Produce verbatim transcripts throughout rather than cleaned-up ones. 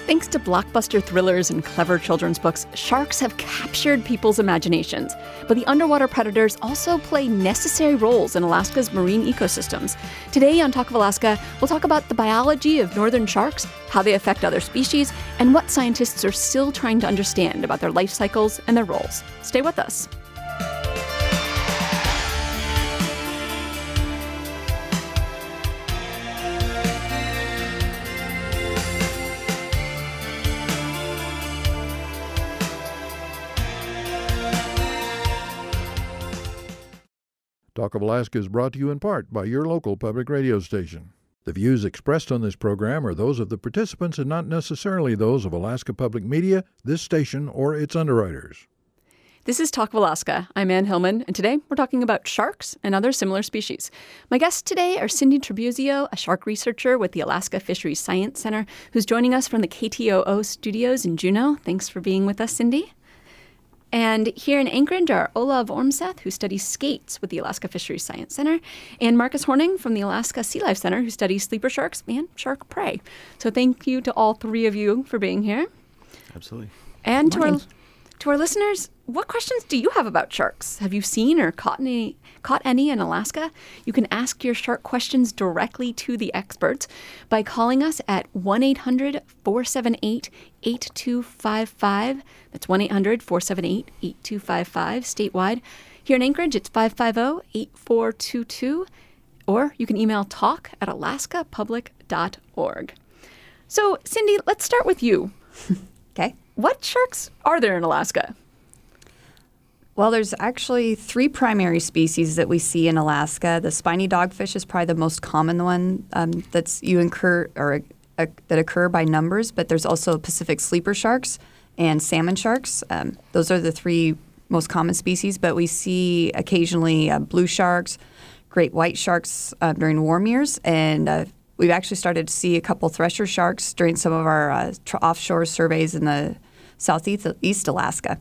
Thanks to blockbuster thrillers and clever children's books, sharks have captured people's imaginations. But the underwater predators also play necessary roles in Alaska's marine ecosystems. Today on Talk of Alaska, we'll talk about the biology of northern sharks, how they affect other species, and what scientists are still trying to understand about their life cycles and their roles. Stay with us. Talk of Alaska is brought to you in part by your local public radio station. The views expressed on this program are those of the participants and not necessarily those of Alaska Public Media, this station, or its underwriters. This is Talk of Alaska. I'm Ann Hillman, and today we're talking about sharks and other similar species. My guests today are Cindy Trabuzio, a shark researcher with the Alaska Fisheries Science Center, who's joining us from the K T O O studios in Juneau. Thanks for being with us, Cindy. And here in Anchorage are Olav Ormseth, who studies skates with the Alaska Fisheries Science Center, and Marcus Horning from the Alaska Sea Life Center, who studies sleeper sharks and shark prey. So thank you to all three of you for being here. Absolutely. And to our, to our listeners, what questions do you have about sharks? Have you seen or caught any, caught any in Alaska? You can ask your shark questions directly to the experts by calling us at one eight hundred four seven eight eight two five five. That's one eight hundred four seven eight eight two five five statewide. Here in Anchorage, it's five five zero eight four two two. Or you can email talk at alaska public dot org. So, Cindy, let's start with you. Okay. What sharks are there in Alaska? Well, there's actually three primary species that we see in Alaska. The spiny dogfish is probably the most common one um, that's you incur or uh, that occur by numbers. But there's also Pacific sleeper sharks and salmon sharks. Um, those are the three most common species. But we see occasionally uh, blue sharks, great white sharks uh, during warm years, and uh, we've actually started to see a couple thresher sharks during some of our uh, tr- offshore surveys in the southeast East Alaska.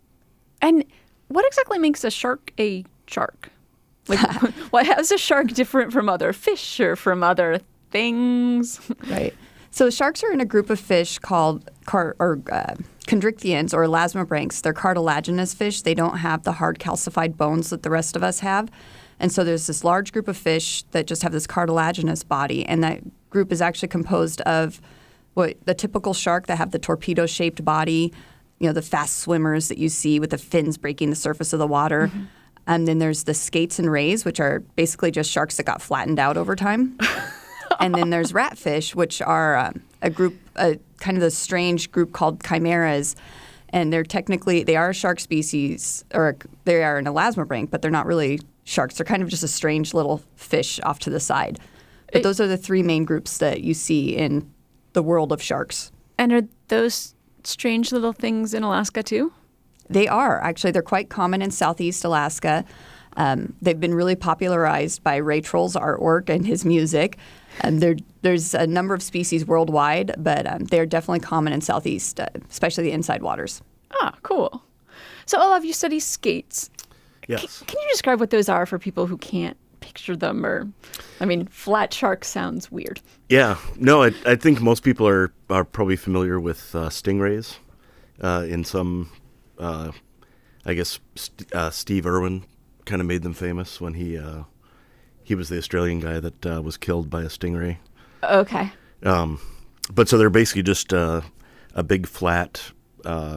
And what exactly makes a shark a shark? Like, what how is a shark different from other fish or from other things? Right. So sharks are in a group of fish called car- or uh, chondrichthyans or elasmobranchs. They're cartilaginous fish. They don't have the hard calcified bones that the rest of us have. And so there's this large group of fish that just have this cartilaginous body. And that group is actually composed of what the typical shark that have the torpedo-shaped body, you know, the fast swimmers that you see with the fins breaking the surface of the water. Mm-hmm. And then there's the skates and rays, which are basically just sharks that got flattened out over time. And then there's ratfish, which are um, a group, a kind of the strange group called chimeras. And they're technically, they are a shark species, or they are an elasmobranch, but they're not really sharks. They're kind of just a strange little fish off to the side. But it, those are the three main groups that you see in the world of sharks. And are those strange little things in Alaska too? They are. Actually, they're quite common in southeast Alaska. Um, they've been really popularized by Ray Troll's artwork and his music. And there, there's a number of species worldwide, but um, they're definitely common in southeast, uh, especially the inside waters. Ah, cool. So, Olav, you study skates. Yes. C- can you describe what those are for people who can't picture them? Or, I mean, flat shark sounds weird. Yeah. No, I, I think most people are, are probably familiar with uh, stingrays. Uh, in some, uh, I guess, st- uh, Steve Irwin kind of made them famous when he uh, he was the Australian guy that uh, was killed by a stingray. Okay. Um, but so they're basically just uh, a big flat, uh,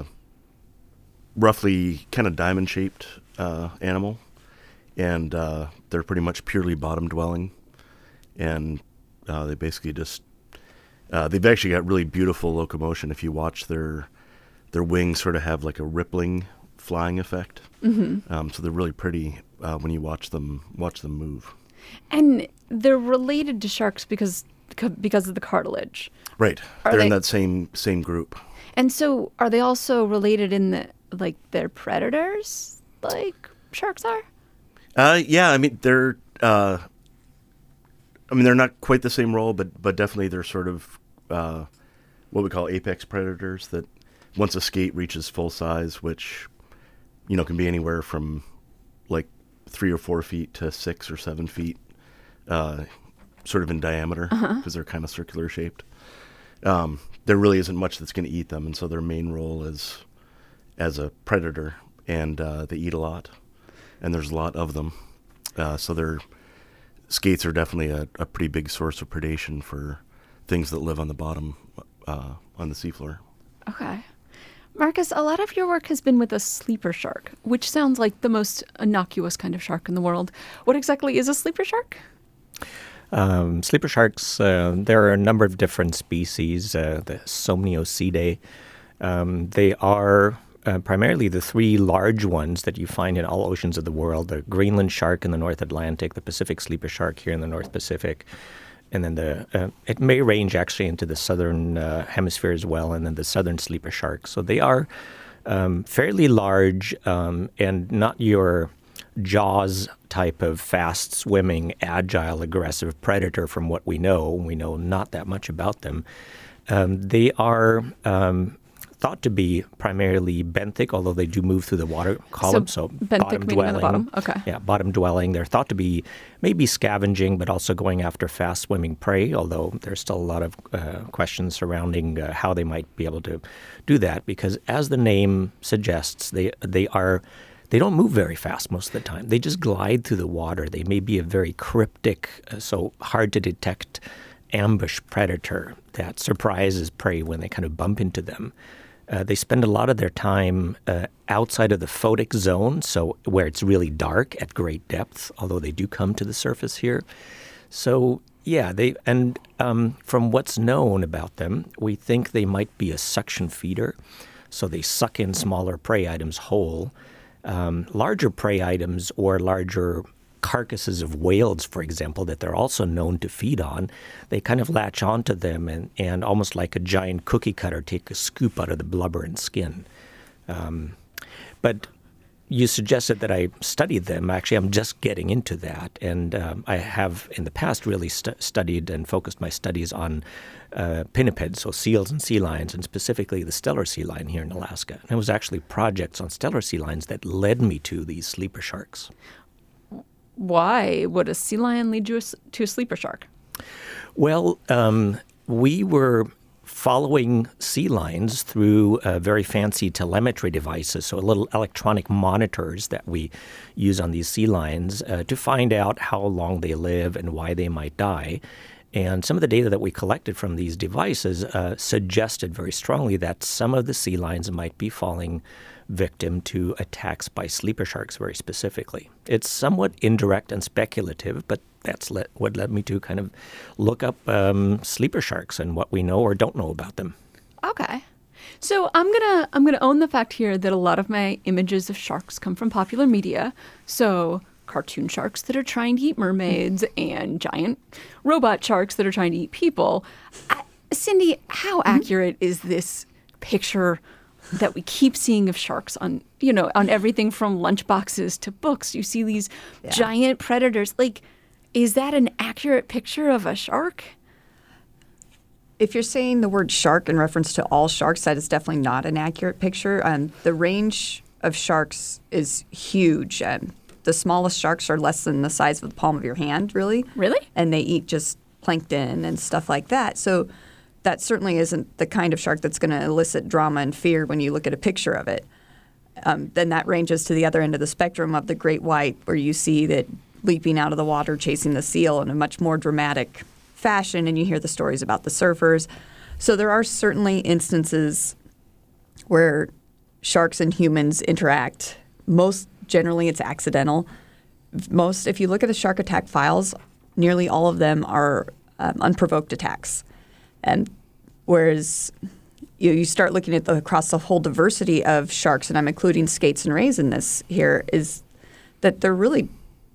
roughly kind of diamond-shaped uh, animal. And uh, they're pretty much purely bottom-dwelling. And uh, they basically just, uh, they've actually got really beautiful locomotion. If you watch their their wings sort of have like a rippling flying effect. Mm-hmm. Um, so they're really pretty uh, when you watch them watch them move. And they're related to sharks because because of the cartilage. Right. Are they're they, in that same same group. And so are they also related in the, like, they're predators like sharks are? Uh, yeah, I mean, they're, uh, I mean, they're not quite the same role, but, but definitely they're sort of, uh, what we call apex predators, that once a skate reaches full size, which, you know, can be anywhere from like three or four feet to six or seven feet, uh, sort of in diameter, because uh-huh. they're kind of circular shaped. um, there really isn't much that's going to eat them, and so their main role is as a predator, and uh, they eat a lot, and there's a lot of them. Uh, so their skates are definitely a, a pretty big source of predation for things that live on the bottom, uh, on the seafloor. Okay. Marcus, a lot of your work has been with a sleeper shark, which sounds like the most innocuous kind of shark in the world. What exactly is a sleeper shark? Um, sleeper sharks, uh, there are a number of different species, uh, the Somniocidae. Um, they are uh, primarily the three large ones that you find in all oceans of the world, the Greenland shark in the North Atlantic, the Pacific sleeper shark here in the North Pacific, and then the uh, it may range actually into the southern uh, hemisphere as well, and then the southern sleeper shark. So they are um, fairly large um, and not your Jaws type of fast-swimming, agile, aggressive predator from what we know. We know not that much about them. Um, they are um, thought to be primarily benthic, although they do move through the water column, so, so benthic bottom meaning dwelling. on the bottom? Okay. Yeah, bottom dwelling. They're thought to be maybe scavenging, but also going after fast-swimming prey, although there's still a lot of uh, questions surrounding uh, how they might be able to do that, because as the name suggests, they they are They don't move very fast most of the time. They just glide through the water. They may be a very cryptic, uh, so hard to detect ambush predator that surprises prey when they kind of bump into them. Uh, they spend a lot of their time uh, outside of the photic zone, so where it's really dark at great depth, although they do come to the surface here. So yeah, they and um, from what's known about them, we think they might be a suction feeder. So they suck in smaller prey items whole. Um, larger prey items or larger carcasses of whales, for example, that they're also known to feed on, they kind of latch onto them and, and almost like a giant cookie cutter take a scoop out of the blubber and skin. Um, but you suggested that I studied them. Actually, I'm just getting into that. And um, I have in the past really stu- studied and focused my studies on uh, pinnipeds, so seals and sea lions, and specifically the Steller sea lion here in Alaska. And it was actually projects on Steller sea lions that led me to these sleeper sharks. Why would a sea lion lead you to a sleeper shark? Well, um, we were following sea lions through uh, very fancy telemetry devices, so little electronic monitors that we use on these sea lions uh, to find out how long they live and why they might die. And some of the data that we collected from these devices uh, suggested very strongly that some of the sea lions might be falling victim to attacks by sleeper sharks very specifically. It's somewhat indirect and speculative, but that's let, what led me to kind of look up um, sleeper sharks and what we know or don't know about them. Okay. So I'm gonna I'm gonna own the fact here that a lot of my images of sharks come from popular media. So cartoon sharks that are trying to eat mermaids and giant robot sharks that are trying to eat people. I, Cindy, how accurate is this picture that we keep seeing of sharks on, you know, on everything from lunchboxes to books? You see these yeah. giant predators. Like, is that an accurate picture of a shark? If you're saying the word shark in reference to all sharks, that is definitely not an accurate picture. Um, the range of sharks is huge. Um, the smallest sharks are less than the size of the palm of your hand, really. Really? And they eat just plankton and stuff like that. So that certainly isn't the kind of shark that's going to elicit drama and fear when you look at a picture of it. Um, then that ranges to the other end of the spectrum of the great white, where you see that leaping out of the water, chasing the seal in a much more dramatic fashion, and you hear the stories about the surfers. So there are certainly instances where sharks and humans interact. Most generally, it's accidental. Most, if you look at the shark attack files, nearly all of them are um, unprovoked attacks. And whereas you, you start looking at the across the whole diversity of sharks, and I'm including skates and rays in this here, is that they're really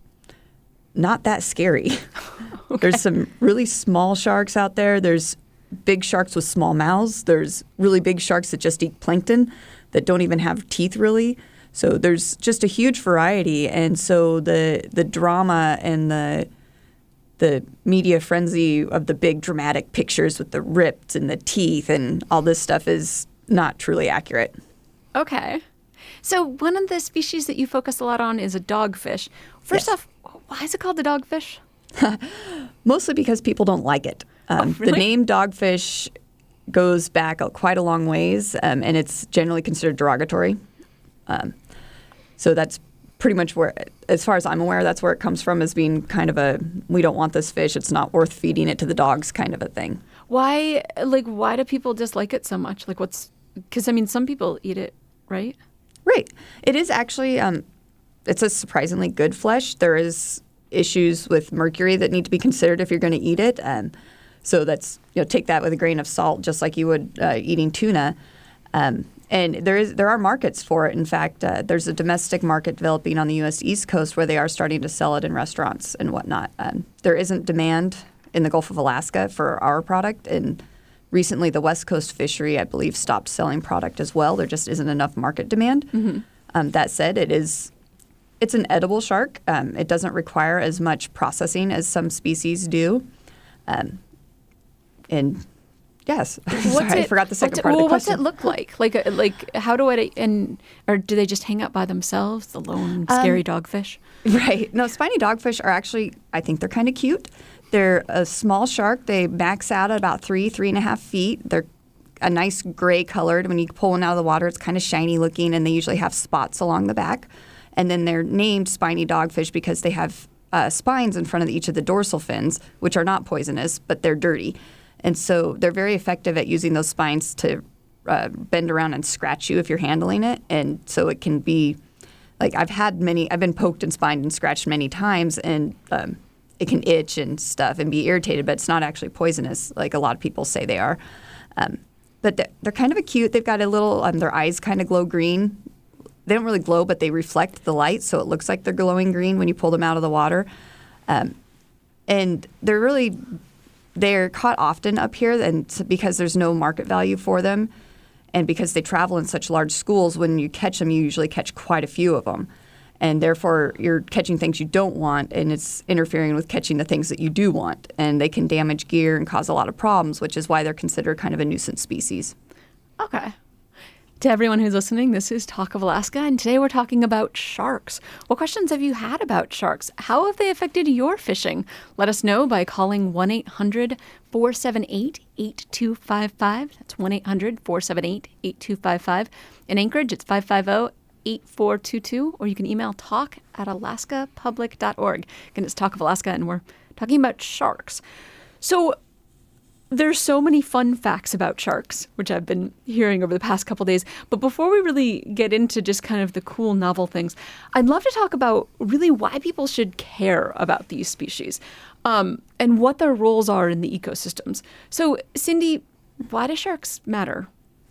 not that scary. Okay. There's some really small sharks out there. There's big sharks with small mouths. There's really big sharks that just eat plankton that don't even have teeth really. So there's just a huge variety. And so the the drama and the the media frenzy of the big dramatic pictures with the ripped and the teeth and all this stuff is not truly accurate. Okay. So one of the species that you focus a lot on is a dogfish. First Yes. off, why is it called the dogfish? Mostly because people don't like it. Um, Oh, really? The name dogfish goes back a, quite a long ways, um, and it's generally considered derogatory. Um, so that's pretty much where, as far as I'm aware, that's where it comes from, as being kind of a, we don't want this fish, it's not worth feeding it to the dogs kind of a thing. Why, like, why do people dislike it so much? Like, what's, because, I mean, some people eat it, right? Right. It is actually, um, it's a surprisingly good flesh. There is issues with mercury that need to be considered if you're going to eat it. Um, so that's, you know, take that with a grain of salt, just like you would uh, eating tuna. Um, and there is there are markets for it. In fact, uh, there's a domestic market developing on the U S East Coast where they are starting to sell it in restaurants and whatnot. Um, there isn't demand in the Gulf of Alaska for our product, and recently the West Coast fishery, I believe, stopped selling product as well. There just isn't enough market demand. Mm-hmm. Um, that said, it is it's an edible shark. Um, it doesn't require as much processing as some species do. Um, and yes, sorry, it, I forgot the second it, part well, of the what's question. it look like? Like, a, like how do I, and, or do they just hang out by themselves, the lone, scary um, dogfish? Right. No, spiny dogfish are actually, I think they're kind of cute. They're a small shark. They max out at about three, three and a half feet. They're a nice gray colored. When you pull one out of the water, it's kind of shiny looking, and they usually have spots along the back. And then they're named spiny dogfish because they have uh, spines in front of each of the dorsal fins, which are not poisonous, but they're dirty. And so they're very effective at using those spines to uh, bend around and scratch you if you're handling it. And so it can be, like, I've had many, I've been poked and spined and scratched many times, and um, it can itch and stuff and be irritated, but it's not actually poisonous like a lot of people say they are. Um, but they're, they're kind of a cute. They've got a little, um, their eyes kind of glow green. They don't really glow, but they reflect the light, so it looks like they're glowing green when you pull them out of the water. Um, and they're really, they're caught often up here, and because there's no market value for them, and because they travel in such large schools, when you catch them, you usually catch quite a few of them. And therefore, you're catching things you don't want, and it's interfering with catching the things that you do want. And they can damage gear and cause a lot of problems, which is why they're considered kind of a nuisance species. Okay. To everyone who's listening, this is Talk of Alaska, and today we're talking about sharks. What questions have you had about sharks? How have they affected your fishing? Let us know by calling one eight hundred four seven eight eight two five five. That's one eight hundred four seven eight eight two five five. In Anchorage, it's five five zero eight four two two, or you can email talk at alaska public dot org. Again, it's Talk of Alaska, and we're talking about sharks. So there's so many fun facts about sharks, which I've been hearing over the past couple days. But before we really get into just kind of the cool, novel things, I'd love to talk about really why people should care about these species um, and what their roles are in the ecosystems. So, Cindy, why do sharks matter?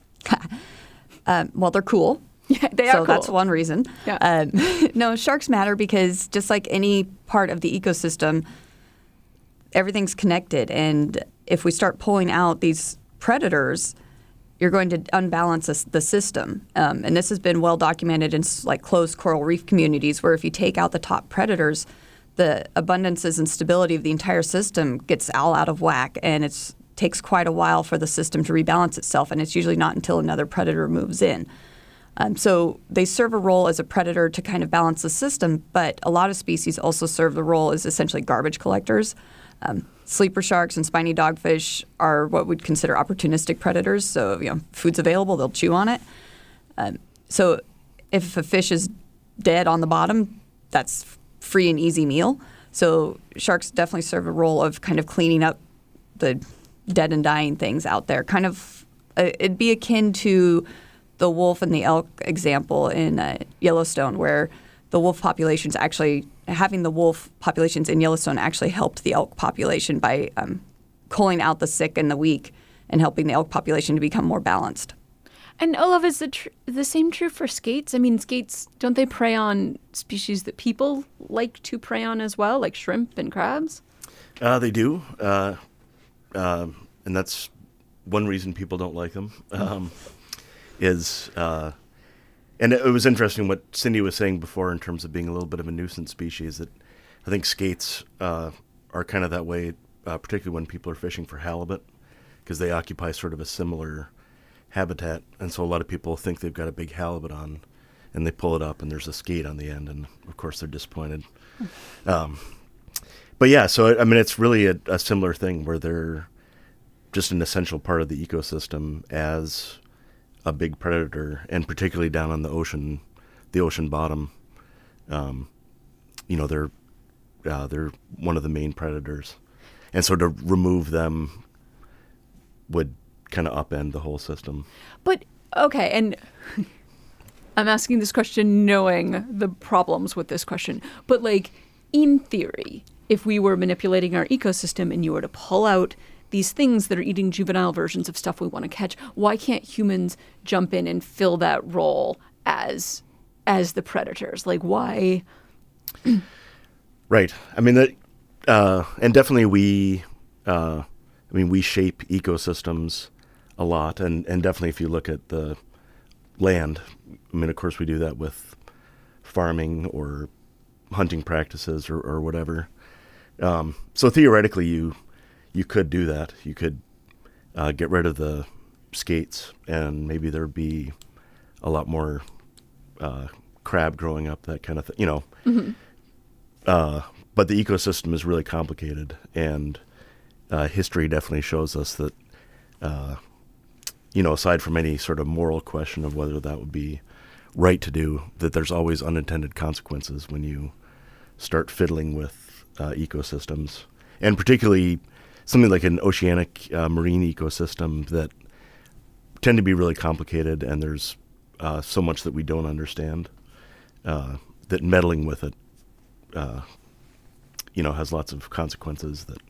um, well, they're cool. Yeah, they are so cool. that's one reason. Yeah. Um, no, sharks matter because just like any part of the ecosystem, everything's connected. And if we start pulling out these predators, you're going to unbalance this, the system. Um, and this has been well documented in like closed coral reef communities, where if you take out the top predators, the abundances and stability of the entire system gets all out of whack. And it takes quite a while for the system to rebalance itself. And it's usually not until another predator moves in. Um, so they serve a role as a predator to kind of balance the system, but a lot of species also serve the role as essentially garbage collectors. Um, sleeper sharks and spiny dogfish are what we'd consider opportunistic predators. So, you know, food's available, they'll chew on it. Um, so if a fish is dead on the bottom, that's free and easy meal. So sharks definitely serve a role of kind of cleaning up the dead and dying things out there. Kind of, uh, it'd be akin to the wolf and the elk example in uh, Yellowstone, where the wolf populations actually, having the wolf populations in Yellowstone actually helped the elk population by um, culling out the sick and the weak and helping the elk population to become more balanced. And Olaf, is the, tr- the same true for skates? I mean, skates, don't they prey on species that people like to prey on as well, like shrimp and crabs? Uh, they do. Uh, uh, and that's one reason people don't like them. Um, is... Uh, And it was interesting what Cindy was saying before in terms of being a little bit of a nuisance species, that I think skates uh, are kind of that way, uh, particularly when people are fishing for halibut, because they occupy sort of a similar habitat. And so a lot of people think they've got a big halibut on, and they pull it up, and there's a skate on the end, and of course they're disappointed. Um, but yeah, so I mean, it's really a, a similar thing where they're just an essential part of the ecosystem as a big predator, and particularly down on the ocean, the ocean bottom. Um, you know, they're uh, they're one of the main predators, and so to remove them would kind of upend the whole system. But okay, and I'm asking this question knowing the problems with this question, but like in theory, if we were manipulating our ecosystem and you were to pull out these things that are eating juvenile versions of stuff we want to catch, why can't humans jump in and fill that role as as the predators? Like, why? Right. I mean, that, uh, and definitely we, uh, I mean, we shape ecosystems a lot, and, and definitely if you look at the land, I mean, of course we do that with farming or hunting practices or, or whatever. Um, so theoretically, you you could do that. You could uh, get rid of the skates, and maybe there'd be a lot more uh, crab growing up, that kind of thing. You know, mm-hmm. uh, but the ecosystem is really complicated, and uh, history definitely shows us that. Uh, you know, aside from any sort of moral question of whether that would be right to do, that there's always unintended consequences when you start fiddling with uh, ecosystems, and particularly something like an oceanic uh, marine ecosystem that tend to be really complicated, and there's uh, so much that we don't understand, uh, that meddling with it, uh, you know, has lots of consequences that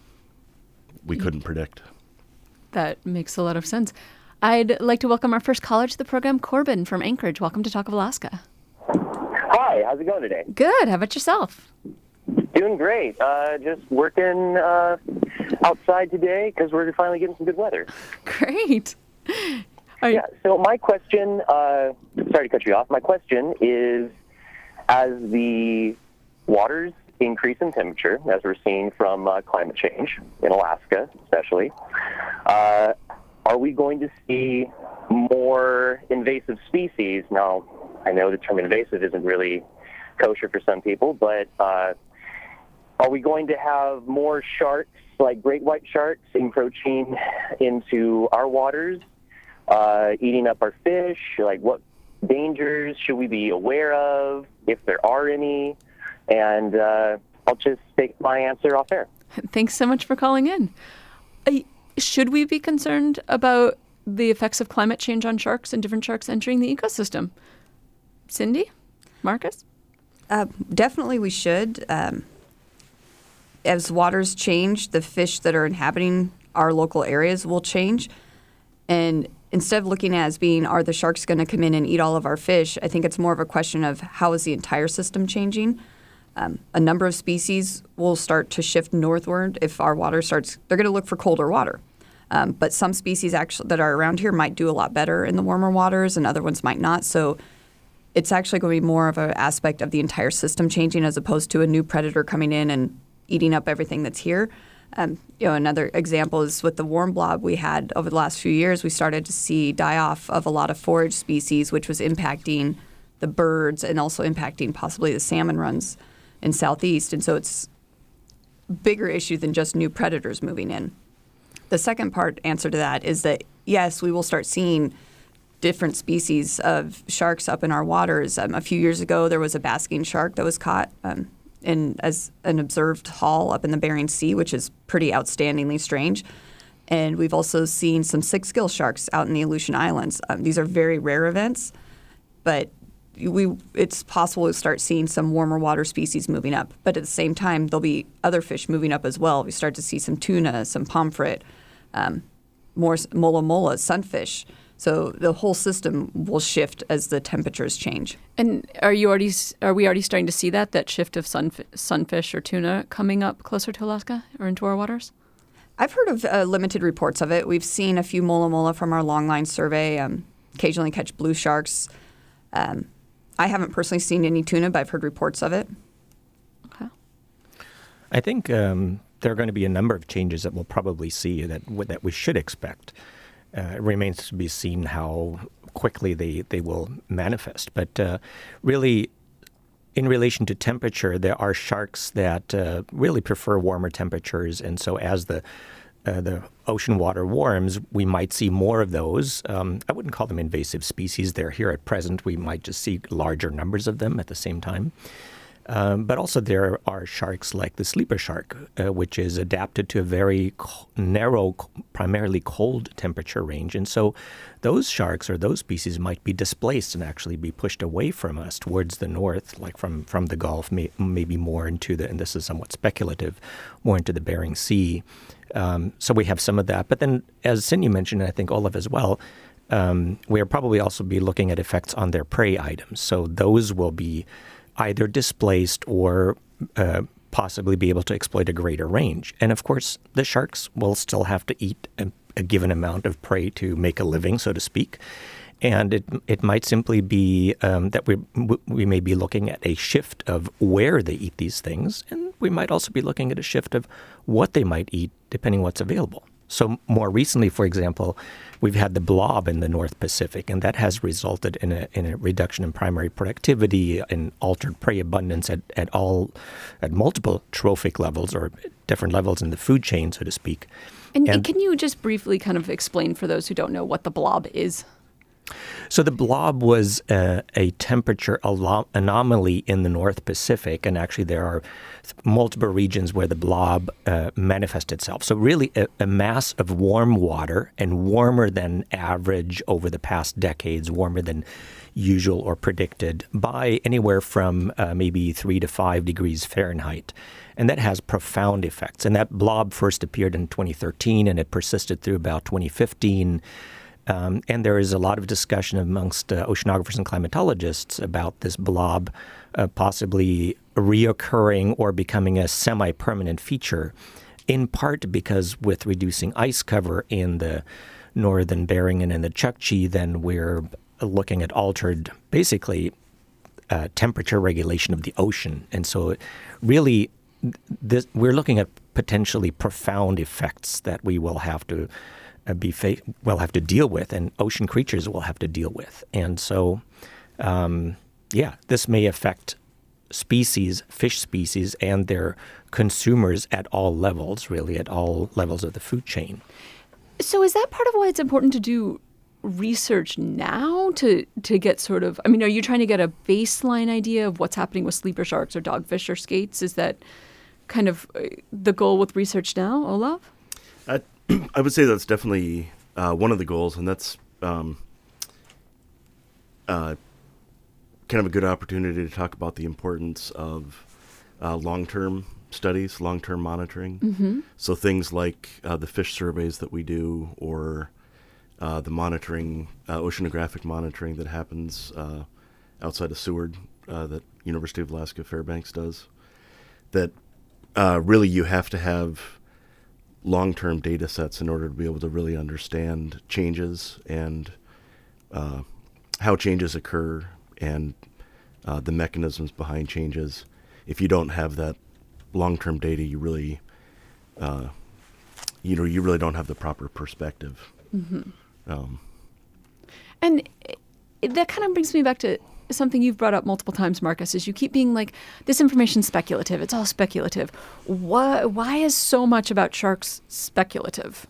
we couldn't predict. That makes a lot of sense. I'd like to welcome our first caller to the program, Corbin from Anchorage. Welcome to Talk of Alaska. Hi, how's it going today? Good. How about yourself? Doing great. Uh, just working uh, outside today because we're finally getting some good weather. Great. Are yeah, so my question, uh, sorry to cut you off, my question is, as the waters increase in temperature, as we're seeing from uh, climate change, in Alaska especially, uh, are we going to see more invasive species? Now, I know the term invasive isn't really kosher for some people, but uh, are we going to have more sharks, like great white sharks, encroaching into our waters, uh, eating up our fish? Like, what dangers should we be aware of, if there are any? And uh, I'll just take my answer off air. Thanks so much for calling in. Uh, should we be concerned about the effects of climate change on sharks and different sharks entering the ecosystem? Cindy? Marcus? Uh, definitely we should. Um, as waters change, the fish that are inhabiting our local areas will change. And instead of looking at it as being, are the sharks going to come in and eat all of our fish, I think it's more of a question of how is the entire system changing? Um, a number of species will start to shift northward if our water starts. They're going to look for colder water. Um, but some species actually that are around here might do a lot better in the warmer waters, and other ones might not. So it's actually going to be more of an aspect of the entire system changing as opposed to a new predator coming in and eating up everything that's here. Um, you know, another example is with the warm blob we had over the last few years. We started to see die-off of a lot of forage species, which was impacting the birds and also impacting possibly the salmon runs in Southeast. And so it's a bigger issue than just new predators moving in. The second part answer to that is that, yes, we will start seeing different species of sharks up in our waters. Um, a few years ago, there was a basking shark that was caught um, in as an observed haul up in the Bering Sea, which is pretty outstandingly strange. And we've also seen some six-gill sharks out in the Aleutian Islands. Um, these are very rare events, but we it's possible to start seeing some warmer water species moving up. But at the same time, there'll be other fish moving up as well. We start to see some tuna, some pomfret, um, more mola mola, sunfish. So the whole system will shift as the temperatures change. And are you already are we already starting to see that that shift of sunf- sunfish or tuna coming up closer to Alaska or into our waters? I've heard of uh, limited reports of it. We've seen a few mola mola from our longline survey. Um, occasionally catch blue sharks. Um, I haven't personally seen any tuna, but I've heard reports of it. Okay. I think um, there are going to be a number of changes that we'll probably see that that we should expect. Uh, it remains to be seen how quickly they, they will manifest. But uh, really, in relation to temperature, there are sharks that uh, really prefer warmer temperatures. And so as the uh, the ocean water warms, we might see more of those. Um, I wouldn't call them invasive species. They're here at present. We might just see larger numbers of them at the same time. Um, but also there are sharks like the sleeper shark, uh, which is adapted to a very co- narrow, primarily cold temperature range. And so those sharks or those species might be displaced and actually be pushed away from us towards the north, like from, from the Gulf, may, maybe more into the, and this is somewhat speculative, more into the Bering Sea. Um, so we have some of that. But then, as Cindy mentioned, and I think Olaf as well, um, we'll probably also be looking at effects on their prey items. So those will be either displaced or uh, possibly be able to exploit a greater range. And of course, the sharks will still have to eat a, a given amount of prey to make a living, so to speak. And it it might simply be um, that we we may be looking at a shift of where they eat these things, and we might also be looking at a shift of what they might eat, depending what's available. So more recently, for example, we've had the blob in the North Pacific, and that has resulted in a in a reduction in primary productivity and altered prey abundance at, at all at multiple trophic levels or different levels in the food chain, so to speak. And, and can you just briefly kind of explain for those who don't know what the blob is? So the blob was uh, a temperature alo- anomaly in the North Pacific, and actually there are multiple regions where the blob uh, manifests itself. So really a, a mass of warm water, and warmer than average over the past decades, warmer than usual or predicted by anywhere from uh, maybe three to five degrees Fahrenheit. And that has profound effects. And that blob first appeared in twenty thirteen, and it persisted through about twenty fifteen. Um, and there is a lot of discussion amongst uh, oceanographers and climatologists about this blob uh, possibly reoccurring or becoming a semi-permanent feature, in part because with reducing ice cover in the northern Bering and in the Chukchi, then we're looking at altered, basically, uh, temperature regulation of the ocean. And so really, this, we're looking at potentially profound effects that we will have to Uh, be fa- will have to deal with, and ocean creatures will have to deal with. And so, um, yeah, this may affect species, fish species, and their consumers at all levels, really at all levels of the food chain. So is that part of why it's important to do research now to to get sort of, I mean, are you trying to get a baseline idea of what's happening with sleeper sharks or dogfish or skates? Is that kind of the goal with research now, Olaf? I, I would say that's definitely uh, one of the goals, and that's um, uh, kind of a good opportunity to talk about the importance of uh, long-term studies, long-term monitoring. Mm-hmm. So things like uh, the fish surveys that we do, or uh, the monitoring, uh, oceanographic monitoring that happens uh, outside of Seward uh, that University of Alaska Fairbanks does, that uh, really you have to have long-term data sets in order to be able to really understand changes and uh, how changes occur and uh, the mechanisms behind changes. If you don't have that long-term data, you really, uh, you know, you really don't have the proper perspective. Mm-hmm. Um, and that kind of brings me back to something you've brought up multiple times, Marcus, is you keep being like, this information's speculative. It's all speculative. Why, why is so much about sharks speculative?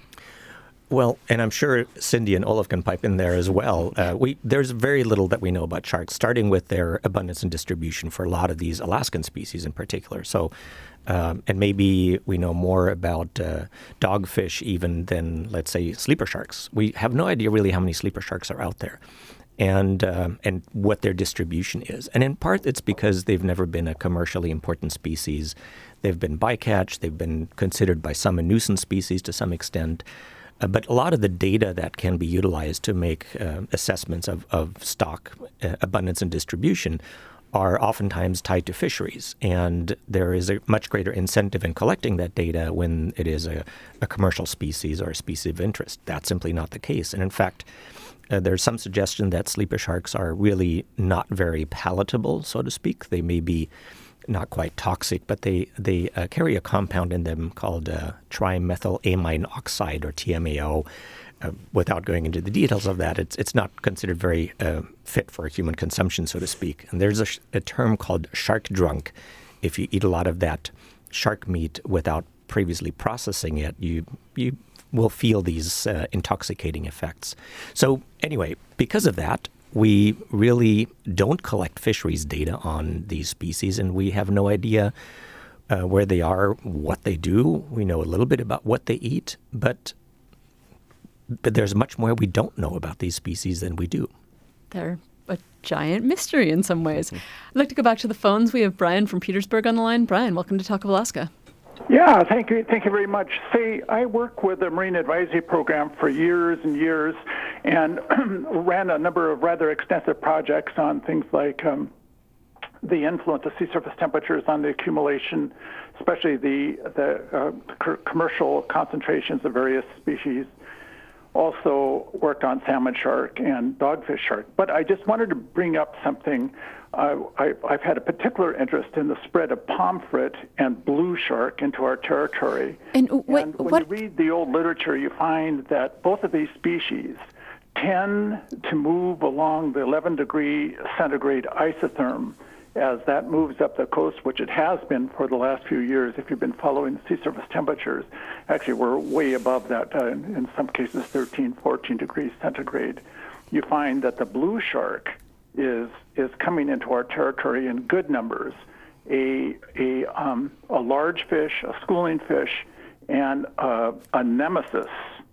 Well, and I'm sure Cindy and Olaf can pipe in there as well. Uh, we there's very little that we know about sharks, starting with their abundance and distribution for a lot of these Alaskan species in particular. So, um, and maybe we know more about uh, dogfish even than, let's say, sleeper sharks. We have no idea really how many sleeper sharks are out there, and um, and what their distribution is. And in part, it's because they've never been a commercially important species. They've been bycatch. They've been considered by some a nuisance species to some extent. Uh, but a lot of the data that can be utilized to make uh, assessments of, of stock uh, abundance and distribution are oftentimes tied to fisheries. And there is a much greater incentive in collecting that data when it is a, a commercial species or a species of interest. That's simply not the case. And in fact, uh, there's some suggestion that sleeper sharks are really not very palatable, so to speak. They may be not quite toxic, but they, they uh, carry a compound in them called uh, trimethylamine oxide, or T M A O. Uh, without going into the details of that, it's it's not considered very uh, fit for human consumption, so to speak. And there's a, sh- a term called shark drunk if you eat a lot of that shark meat without previously processing it, you you will feel these uh, intoxicating effects. So anyway, because of that, we really don't collect fisheries data on these species, and we have no idea uh, where they are, what they do. We know a little bit about what they eat, but but there's much more we don't know about these species than we do. They're a giant mystery in some ways. I'd like to go back to the phones. We have Brian from Petersburg on the line. Brian, welcome to Talk of Alaska. Yeah, thank you. Thank you very much. See, I work with the Marine Advisory Program for years and years and ran a number of rather extensive projects on things like um, the influence of sea surface temperatures on the accumulation, especially the, the uh, c- commercial concentrations of various species. Also worked on salmon shark and dogfish shark. But I just wanted to bring up something. Uh, I, I've had a particular interest in the spread of pomfret and blue shark into our territory. And, what, and when what... you read the old literature, you find that both of these species tend to move along the eleven degree centigrade isotherm as that moves up the coast, which it has been for the last few years. If you've been following the sea surface temperatures, actually we're way above that, uh, in, in some cases thirteen, fourteen degrees centigrade. You find that the blue shark is is coming into our territory in good numbers. A a um, a large fish, a schooling fish, and uh, a nemesis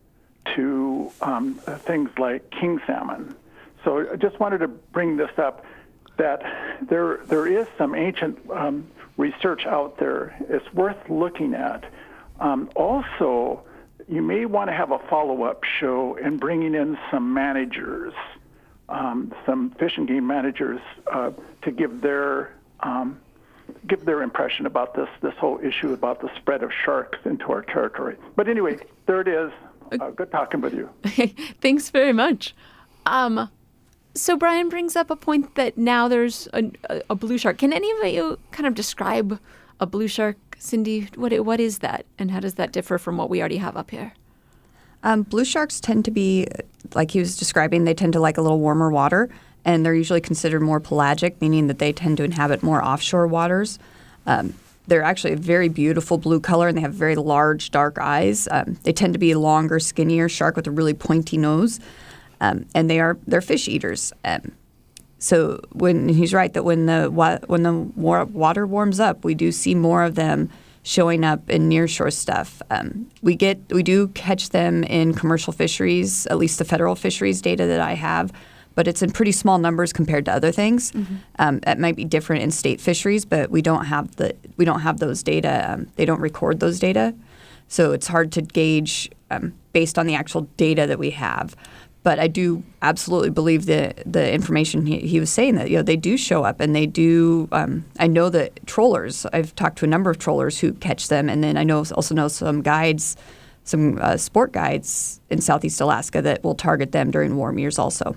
to um, things like king salmon. So I just wanted to bring this up, that there there is some ancient um, research out there. It's worth looking at. Um, also, you may want to have a follow-up show and bringing in some managers, um, some fish and game managers, uh, to give their um, give their impression about this this whole issue about the spread of sharks into our territory. But anyway, there it is. Uh, good talking with you. Thanks very much. Um, so Brian brings up a point that now there's a, a, a blue shark. Can any of you kind of describe a blue shark, Cindy? What what is that, and how does that differ from what we already have up here? Um, blue sharks tend to be, like he was describing, they tend to like a little warmer water, and they're usually considered more pelagic, meaning that they tend to inhabit more offshore waters. Um, they're actually a very beautiful blue color, and they have very large, dark eyes. Um, they tend to be a longer, skinnier shark with a really pointy nose, um, and they are they're fish eaters. Um, so when he's right that when the wa- when the wa- water warms up, we do see more of them showing up in nearshore stuff. Um, we get we do catch them in commercial fisheries, at least the federal fisheries data that I have, but it's in pretty small numbers compared to other things. Mm-hmm. Um, it might be different in state fisheries, but we don't have the we don't have those data. Um, they don't record those data, so it's hard to gauge um, based on the actual data that we have. But I do absolutely believe the the information he, he was saying, that you know they do show up, and they do. Um, I know that trollers. I've talked to a number of trollers who catch them, and then I know also know some guides, some uh, sport guides in Southeast Alaska that will target them during warm years also.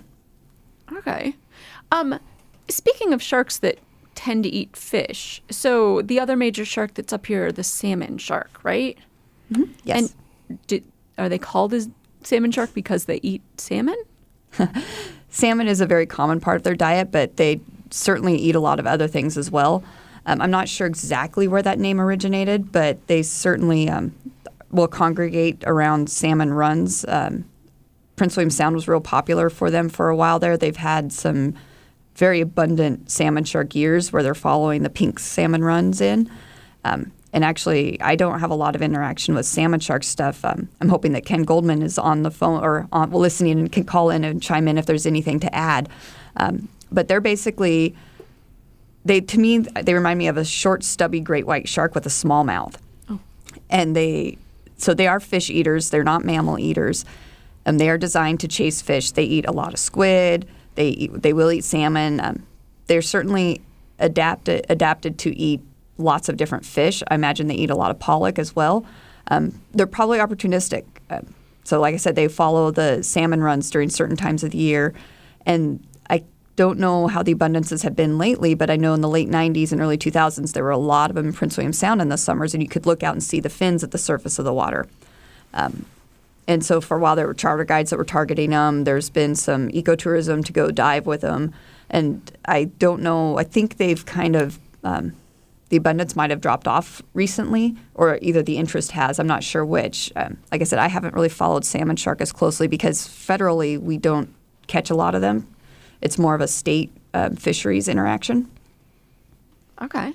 Okay. Um, speaking of sharks that tend to eat fish, so the other major shark that's up here, the salmon shark, right? Mm-hmm. Yes. And do, are they called as salmon shark because they eat salmon? Salmon is a very common part of their diet, but they certainly eat a lot of other things as well. Um, I'm not sure exactly where that name originated, but they certainly um, will congregate around salmon runs. Um, Prince William Sound was real popular for them for a while there. They've had some very abundant salmon shark years where they're following the pink salmon runs in. Um, and actually, I don't have a lot of interaction with salmon shark stuff. Um, I'm hoping that Ken Goldman is on the phone or on, listening and can call in and chime in if there's anything to add. Um, but they're basically, they to me, they remind me of a short, stubby great white shark with a small mouth. Oh. And they, so they are fish eaters. They're not mammal eaters. And they are designed to chase fish. They eat a lot of squid. They eat, they will eat salmon. Um, they're certainly adapted adapted to eat lots of different fish. I imagine they eat a lot of pollock as well. Um, they're probably opportunistic. Uh, so like I said, they follow the salmon runs during certain times of the year. And I don't know how the abundances have been lately, but I know in the late nineties and early two thousands, there were a lot of them in Prince William Sound in the summers, and you could look out and see the fins at the surface of the water. Um, And so for a while, there were charter guides that were targeting them. There's been some ecotourism to go dive with them. And I don't know, I think they've kind of um, the abundance might have dropped off recently, or either the interest has. I'm not sure which. Um, like I said, I haven't really followed salmon shark as closely because federally we don't catch a lot of them. It's more of a state um, fisheries interaction. Okay.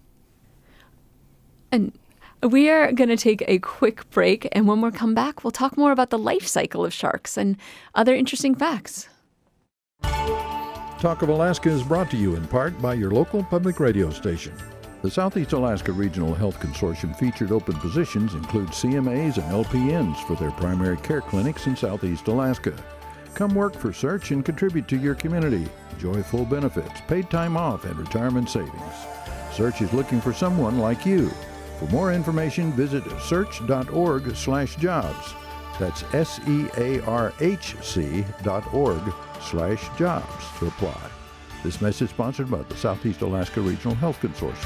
And we are going to take a quick break, and when we come back, we'll talk more about the life cycle of sharks and other interesting facts. Talk of Alaska is brought to you in part by your local public radio station. The Southeast Alaska Regional Health Consortium featured open positions include C M As and L P Ns for their primary care clinics in Southeast Alaska. Come work for SEARCH and contribute to your community. Enjoy full benefits, paid time off, and retirement savings. SEARCH is looking for someone like you. For more information, visit search.org slash jobs. That's S-E-A-R-H-C dot org slash jobs to apply. This message sponsored by the Southeast Alaska Regional Health Consortium.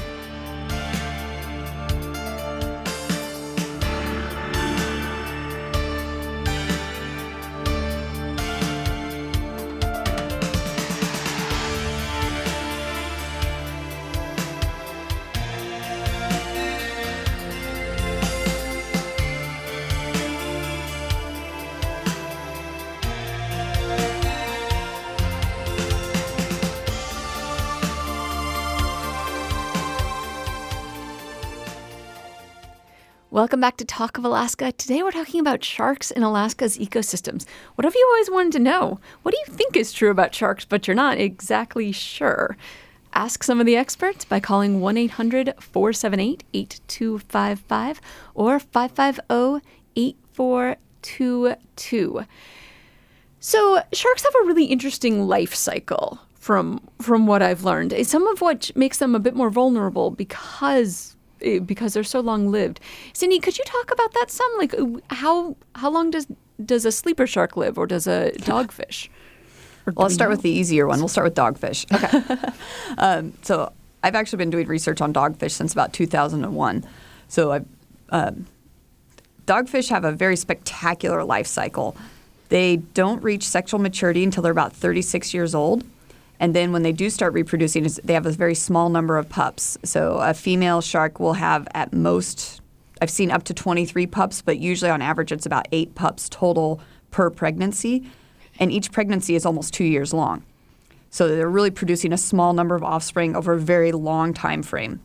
Welcome back to Talk of Alaska. Today we're talking about sharks in Alaska's ecosystems. What have you always wanted to know? What do you think is true about sharks, but you're not exactly sure? Ask some of the experts by calling one eight hundred four seven eight eight two five five or five five zero eight four two two. So sharks have a really interesting life cycle from, from what I've learned. Some of which makes them a bit more vulnerable because because they're so long-lived. Cindy, could you talk about that some? Like, how how long does does a sleeper shark live, or does a dogfish? Or well, I'll start know? with the easier one. We'll start with dogfish. Okay. um, so I've actually been doing research on dogfish since about two thousand one. So I've, um, dogfish have a very spectacular life cycle. They don't reach sexual maturity until they're about thirty-six years old. And then when they do start reproducing, they have a very small number of pups. So a female shark will have at most, I've seen up to twenty-three pups, but usually on average it's about eight pups total per pregnancy. And each pregnancy is almost two years long. So they're really producing a small number of offspring over a very long time frame.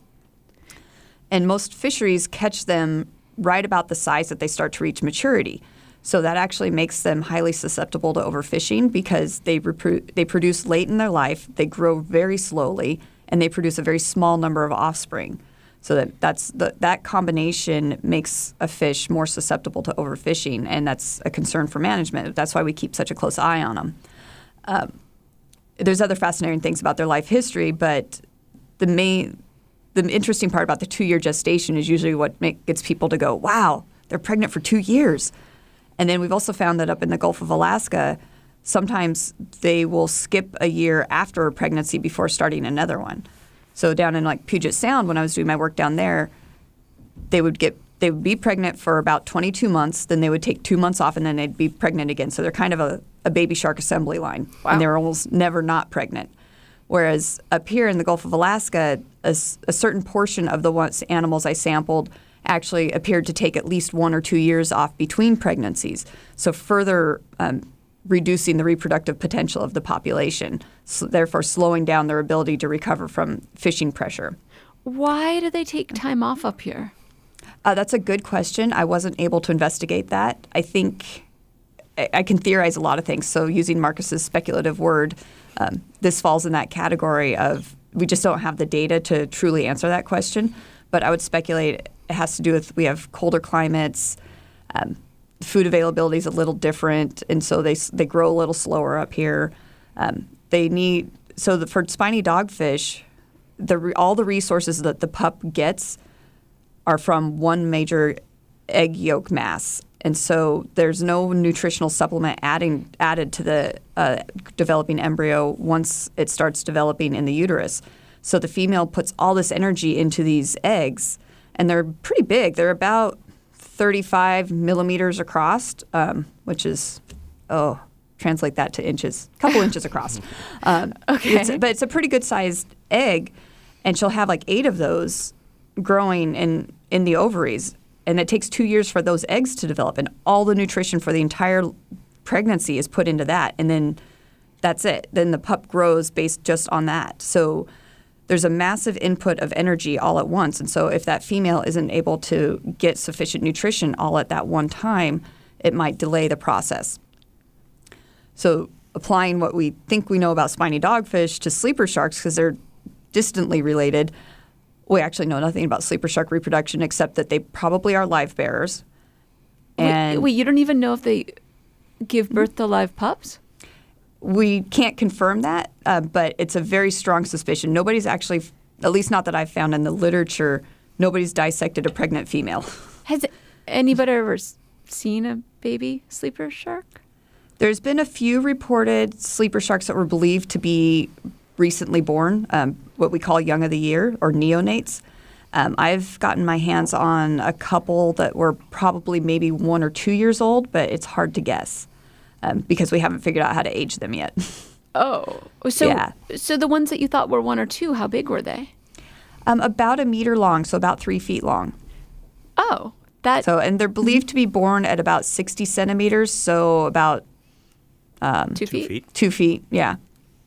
And most fisheries catch them right about the size that they start to reach maturity. So that actually makes them highly susceptible to overfishing because they repro- they produce late in their life, they grow very slowly, and they produce a very small number of offspring. So that that's the, that combination makes a fish more susceptible to overfishing, and that's a concern for management. That's why we keep such a close eye on them. Um, there's other fascinating things about their life history, but the main the interesting part about the two-year gestation is usually what make, gets people to go, wow, they're pregnant for two years. And then we've also found that up in the Gulf of Alaska, sometimes they will skip a year after a pregnancy before starting another one. So down in like Puget Sound, when I was doing my work down there, they would get they would be pregnant for about twenty-two months, then they would take two months off, and then they'd be pregnant again. So they're kind of a, a baby shark assembly line, wow. And they're almost never not pregnant. Whereas up here in the Gulf of Alaska, a, a certain portion of the ones, animals I sampled actually appeared to take at least one or two years off between pregnancies, so further um, reducing the reproductive potential of the population, so therefore slowing down their ability to recover from fishing pressure. Why do they take time off up here? Uh, that's a good question. I wasn't able to investigate that. I think I, I can theorize a lot of things. So using Marcus's speculative word, um, this falls in that category of we just don't have the data to truly answer that question. But I would speculate it has to do with we have colder climates, um, food availability is a little different, and so they they grow a little slower up here. Um, they need so the, for spiny dogfish, the all the resources that the pup gets are from one major egg yolk mass, and so there's no nutritional supplement adding added to the uh, developing embryo once it starts developing in the uterus. So the female puts all this energy into these eggs, and they're pretty big. They're about thirty-five millimeters across, um, which is, oh, translate that to inches, a couple inches across. Um, okay. It's, but it's a pretty good-sized egg, and she'll have like eight of those growing in, in the ovaries. And it takes two years for those eggs to develop, and all the nutrition for the entire pregnancy is put into that. And then that's it. Then the pup grows based just on that. So there's a massive input of energy all at once. And so if that female isn't able to get sufficient nutrition all at that one time, it might delay the process. So applying what we think we know about spiny dogfish to sleeper sharks, because they're distantly related, we actually know nothing about sleeper shark reproduction except that they probably are live bearers. And wait, wait, you don't even know if they give birth to live pups? We can't confirm that, uh, but it's a very strong suspicion. Nobody's actually, at least not that I've found in the literature, nobody's dissected a pregnant female. Has anybody ever seen a baby sleeper shark? There's been a few reported sleeper sharks that were believed to be recently born, um, what we call young of the year or neonates. Um, I've gotten my hands on a couple that were probably maybe one or two years old, but it's hard to guess um, because we haven't figured out how to age them yet. Oh, so Yeah. so the ones that you thought were one or two, how big were they? Um, about a meter long, so about three feet long. Oh, that So, and they're believed to be born at about sixty centimeters, so about two, feet? feet. two feet. Yeah.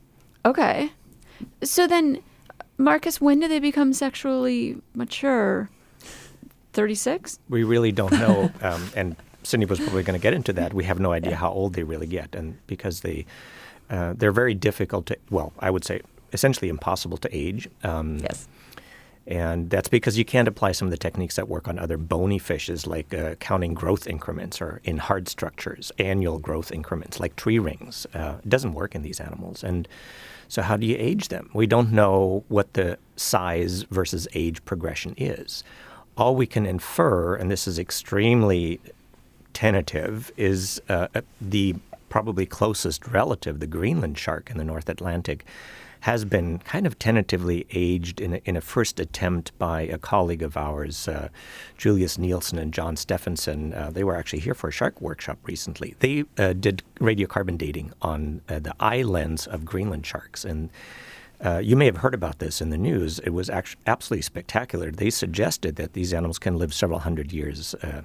Okay. So then, Marcus, when do they become sexually mature? thirty-six? We really don't know, um, and Cindy was probably going to get into that. We have no idea how old they really get, and because they uh, they're very difficult to, well, I would say essentially impossible to age. Um, Yes. And that's because you can't apply some of the techniques that work on other bony fishes, like uh, counting growth increments, or in hard structures, annual growth increments, like tree rings. Uh, it doesn't work in these animals. And so how do you age them? We don't know what the size versus age progression is. All we can infer, and this is extremely tentative, is uh, the probably closest relative, the Greenland shark in the North Atlantic, has been kind of tentatively aged in a, in a first attempt by a colleague of ours, uh, Julius Nielsen and John Stephenson. Uh, they were actually here for a shark workshop recently. They uh, did radiocarbon dating on uh, the eye lens of Greenland sharks. And uh, you may have heard about this in the news. It was actually absolutely spectacular. They suggested that these animals can live several hundred years. Uh,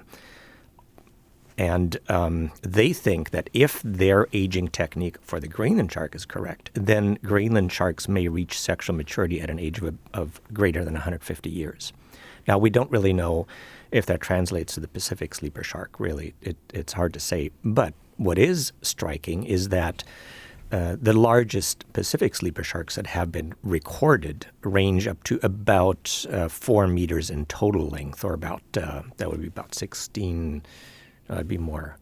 And um, they think that if their aging technique for the Greenland shark is correct, then Greenland sharks may reach sexual maturity at an age of, of greater than one hundred fifty years. Now, we don't really know if that translates to the Pacific sleeper shark, really. It, it's hard to say. But what is striking is that uh, the largest Pacific sleeper sharks that have been recorded range up to about uh, four meters in total length, or about, uh, that would be about sixteen... Uh, it'd be more,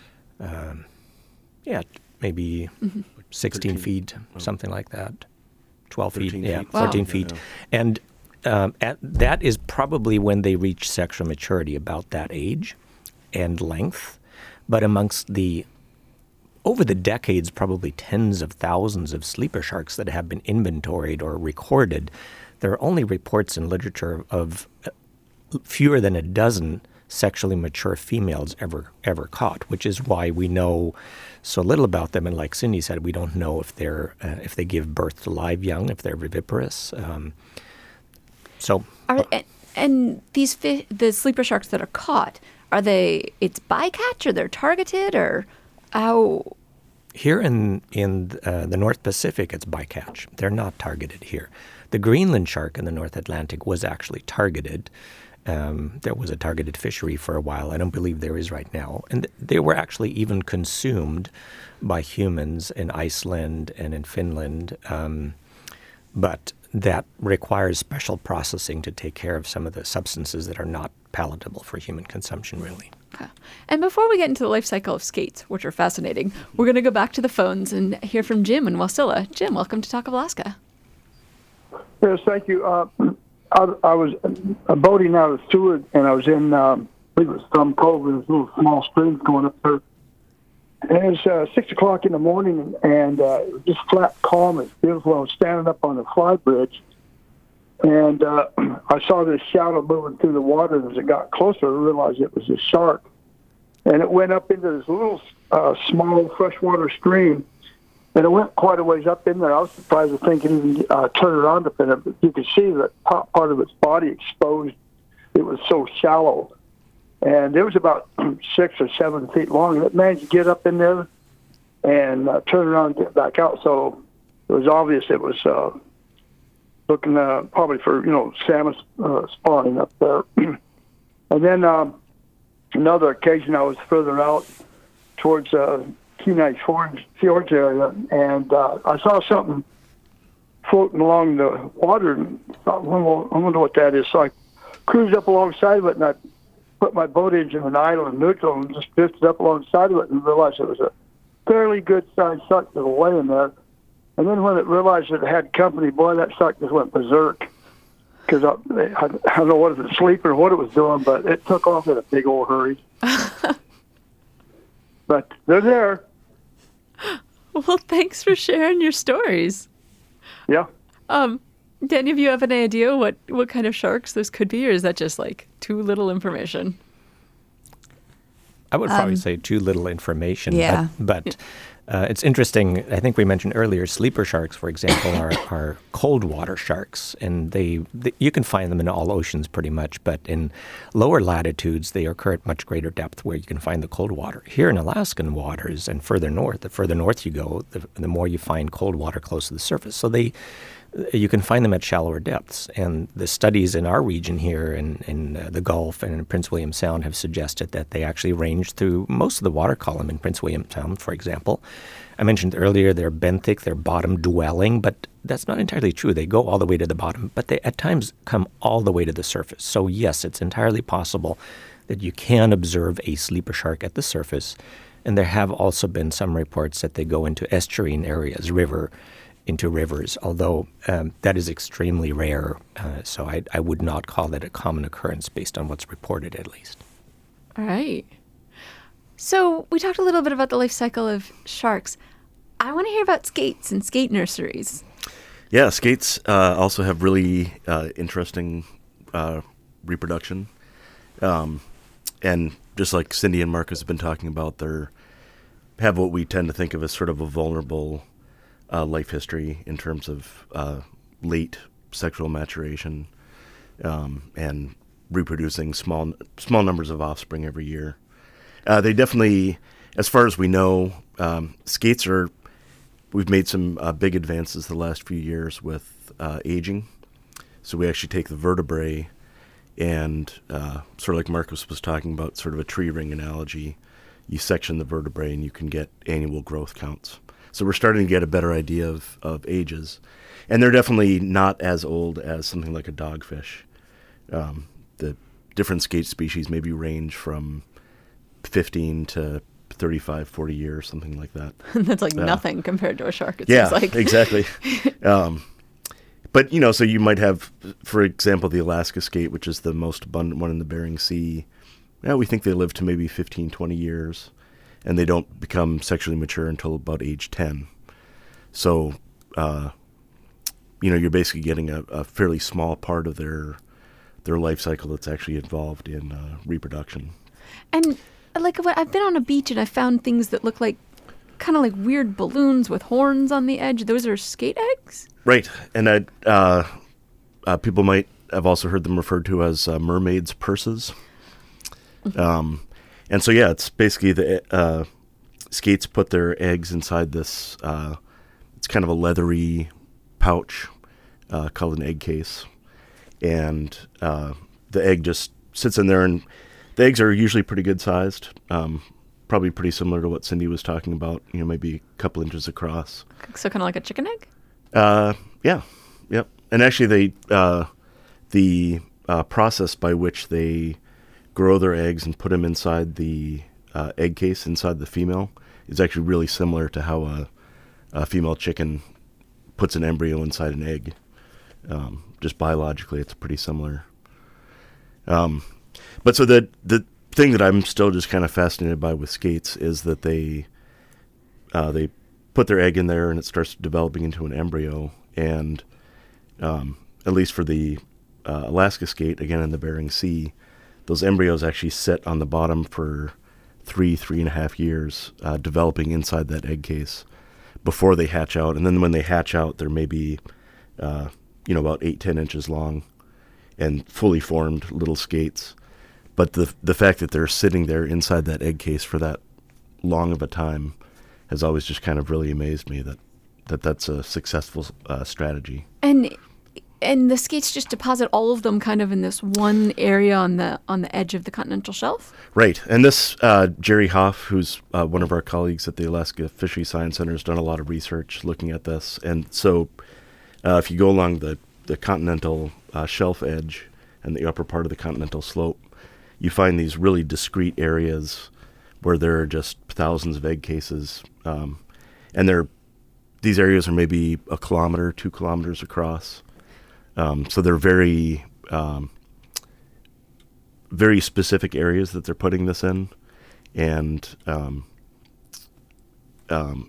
um, yeah, maybe mm-hmm. sixteen thirteen feet, oh. something like that, twelve feet, feet. yeah, wow. fourteen feet. Yeah. And um, at, that is probably when they reach sexual maturity, about that age and length. But amongst the, over the decades, probably tens of thousands of sleeper sharks that have been inventoried or recorded, there are only reports in literature of fewer than a dozen sexually mature females ever ever caught, which is why we know so little about them. And like Cindy said, we don't know if they're uh, if they give birth to live young, if they're viviparous. Um, so, are, and, and these fi- the sleeper sharks that are caught, are they? It's bycatch, or they're targeted, or how? Here in in uh, the North Pacific, it's bycatch. They're not targeted here. The Greenland shark in the North Atlantic was actually targeted. Um, there was a targeted fishery for a while. I don't believe there is right now. And they were actually even consumed by humans in Iceland and in Finland. Um, but that requires special processing to take care of some of the substances that are not palatable for human consumption, really. Okay. And before we get into the life cycle of skates, which are fascinating, we're going to go back to the phones and hear from Jim in Wasilla. Jim, welcome to Talk of Alaska. Yes, thank you. Uh, I, I was uh, boating out of Seward, and I was in, um, I think it was Thumb Cove, and there's little small streams going up there. And it's uh, six o'clock in the morning, and uh, it was just flat, calm. It's beautiful. I was standing up on the fly bridge, and uh, I saw this shadow moving through the water. And as it got closer, I realized it was a shark. And it went up into this little uh, small freshwater stream, And it went quite a ways up in there. I was surprised to think it even uh, turned around up in it. But you could see the top part of its body exposed. It was so shallow. And it was about six or seven feet long. And it managed to get up in there and uh, turn around and get back out. So it was obvious it was uh, looking uh, probably for, you know, salmon uh, spawning up there. And then um, another occasion I was further out towards uh, Kenai Fjords, Fjords area, and uh, I saw something floating along the water, and thought, well, I wonder what that is. So I cruised up alongside of it, and I put my boat engine in idle and neutral and just drifted up alongside of it and realized it was a fairly good-sized shark that was laying there. And then when it realized that it had company, boy, that shark just went berserk. Because I, I, I don't know what it was asleep or what it was doing, but it took off in a big old hurry. But they're there. Well, thanks for sharing your stories. Yeah. Um, do any of you have any idea what, what kind of sharks those could be, or is that just like too little information? I would probably Um, say too little information. yeah. But, but uh, it's interesting. I think we mentioned earlier, sleeper sharks, for example, are, are cold water sharks. And they, they you can find them in all oceans pretty much. But in lower latitudes, they occur at much greater depth where you can find the cold water. Here in Alaskan waters and further north, the further north you go, the, the more you find cold water close to the surface. So they you can find them at shallower depths. And the studies in our region here in, in uh, the Gulf and in Prince William Sound have suggested that they actually range through most of the water column in Prince William Sound, for example. I mentioned earlier they're benthic, they're bottom dwelling, but that's not entirely true. They go all the way to the bottom, but they at times come all the way to the surface. So yes, it's entirely possible that you can observe a sleeper shark at the surface. And there have also been some reports that they go into estuarine areas, river, into rivers, although um, that is extremely rare. Uh, so I, I would not call that a common occurrence based on what's reported, at least. All right. So we talked a little bit about the life cycle of sharks. I want to hear about skates and skate nurseries. Yeah, skates uh, also have really uh, interesting uh, reproduction. Um, and just like Cindy and Marcus have been talking about, they have what we tend to think of as sort of a vulnerable Uh, life history in terms of uh, late sexual maturation um, and reproducing small small numbers of offspring every year. Uh, they definitely, as far as we know, um, skates are, we've made some uh, big advances the last few years with uh, aging. So we actually take the vertebrae and uh, sort of like Marcus was talking about, sort of a tree ring analogy, you section the vertebrae and you can get annual growth counts. So we're starting to get a better idea of, of ages. And they're definitely not as old as something like a dogfish. Um, the different skate species maybe range from fifteen to thirty-five, forty years, something like that. That's like uh, nothing compared to a shark, it yeah, seems like. exactly. Um, but, you know, so you might have, for example, the Alaska skate, which is the most abundant one in the Bering Sea. Yeah, we think they live to maybe fifteen, twenty years. And they don't become sexually mature until about age ten. So, uh, you know, you're basically getting a, a fairly small part of their their life cycle that's actually involved in uh, reproduction. And like what I've been on a beach and I found things that look like kind of like weird balloons with horns on the edge. Those are skate eggs? Right. And I, uh, uh, people might have also heard them referred to as uh, mermaids' purses. Um And so, yeah, it's basically the uh, skates put their eggs inside this, uh, it's kind of a leathery pouch uh, called an egg case. And uh, the egg just sits in there, and the eggs are usually pretty good sized, um, probably pretty similar to what Cindy was talking about, you know, maybe a couple inches across. So kind of like a chicken egg? Uh, yeah, yep. And actually, they uh, the uh, process by which they grow their eggs and put them inside the uh, egg case inside the female is actually really similar to how a, a female chicken puts an embryo inside an egg. Um, just biologically, it's pretty similar. Um, but so the the thing that I'm still just kind of fascinated by with skates is that they uh, they put their egg in there and it starts developing into an embryo. And um, at least for the uh, Alaska skate, again in the Bering Sea, those embryos actually sit on the bottom for three, three and a half years, uh, developing inside that egg case before they hatch out. And then when they hatch out, they're maybe, uh, you know, about eight, ten inches long and fully formed little skates. But the the fact that they're sitting there inside that egg case for that long of a time has always just kind of really amazed me that, that that's a successful uh, strategy. And and the skates just deposit all of them kind of in this one area on the on the edge of the continental shelf? Right. And this, uh, Jerry Hoff, who's uh, one of our colleagues at the Alaska Fisheries Science Center, has done a lot of research looking at this. And so uh, if you go along the, the continental uh, shelf edge and the upper part of the continental slope, you find these really discrete areas where there are just thousands of egg cases. Um, and they're, these areas are maybe a kilometer, two kilometers across. Um, so they're very, um, very specific areas that they're putting this in, and um, um,